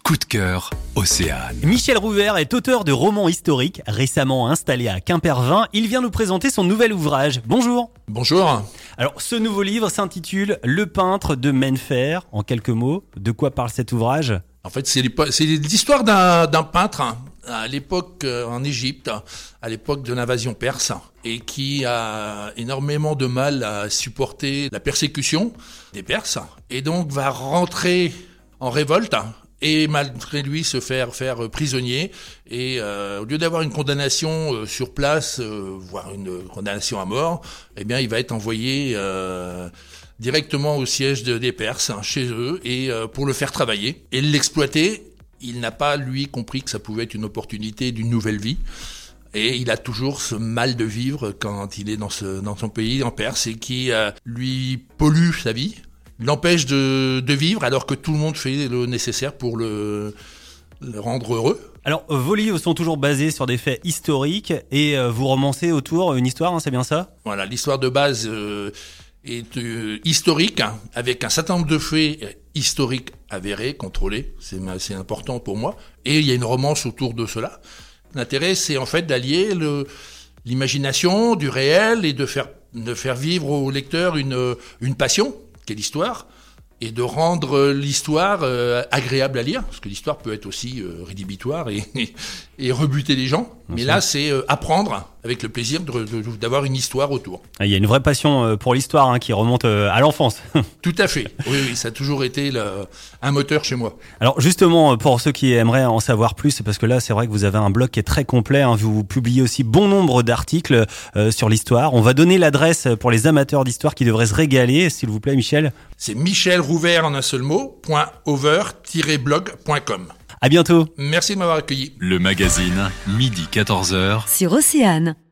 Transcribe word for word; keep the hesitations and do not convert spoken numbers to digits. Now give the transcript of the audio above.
Coup de cœur, Océane. Michel Rouvert est auteur de romans historiques. Récemment installé à Quimpervin, il vient nous présenter son nouvel ouvrage. Bonjour. Bonjour. Alors, ce nouveau livre s'intitule Le peintre de Mennefer. En quelques mots, de quoi parle cet ouvrage ? En fait, c'est, c'est l'histoire d'un, d'un peintre hein, à l'époque euh, en Égypte, à l'époque de l'invasion perse, et qui a énormément de mal à supporter la persécution des Perses, et donc va rentrer en révolte, et malgré lui se faire faire prisonnier. Et euh, au lieu d'avoir une condamnation euh, sur place, euh, voire une condamnation à mort, eh bien, il va être envoyé euh, directement au siège de, des Perses, hein, chez eux, et euh, pour le faire travailler et l'exploiter. Il n'a pas, lui, compris que ça pouvait être une opportunité d'une nouvelle vie. Et il a toujours ce mal de vivre quand il est dans, ce, dans son pays, en Perse, et qui euh, lui pollue sa vie, l'empêche de, de vivre, alors que tout le monde fait le nécessaire pour le, le rendre heureux. Alors, vos livres sont toujours basés sur des faits historiques et euh, vous romancez autour une histoire, hein, c'est bien ça ? Voilà, l'histoire de base euh, est euh, historique, hein, avec un certain nombre de faits euh, historiques avérés, contrôlés, c'est, c'est important pour moi, et il y a une romance autour de cela. L'intérêt, c'est en fait d'allier le, l'imagination du réel et de faire, de faire vivre au lecteur une, une passion, qu'est l'histoire, et de rendre l'histoire euh, agréable à lire, parce que l'histoire peut être aussi euh, rédhibitoire et, et, et rebuter les gens. Mais là, c'est euh, apprendre avec le plaisir de, de, d'avoir une histoire autour. Il y a une vraie passion pour l'histoire hein, qui remonte à l'enfance. Tout à fait. Oui, oui, ça a toujours été le, un moteur chez moi. Alors justement, pour ceux qui aimeraient en savoir plus, parce que là, c'est vrai que vous avez un blog qui est très complet. Hein, vous publiez aussi bon nombre d'articles euh, sur l'histoire. On va donner l'adresse pour les amateurs d'histoire qui devraient se régaler, s'il vous plaît, Michel. C'est Michel Rouvert en un seul mot, point over tiret blog point com. À bientôt. Merci de m'avoir accueilli. Le magazine, midi quatorze heures. Sur Océane.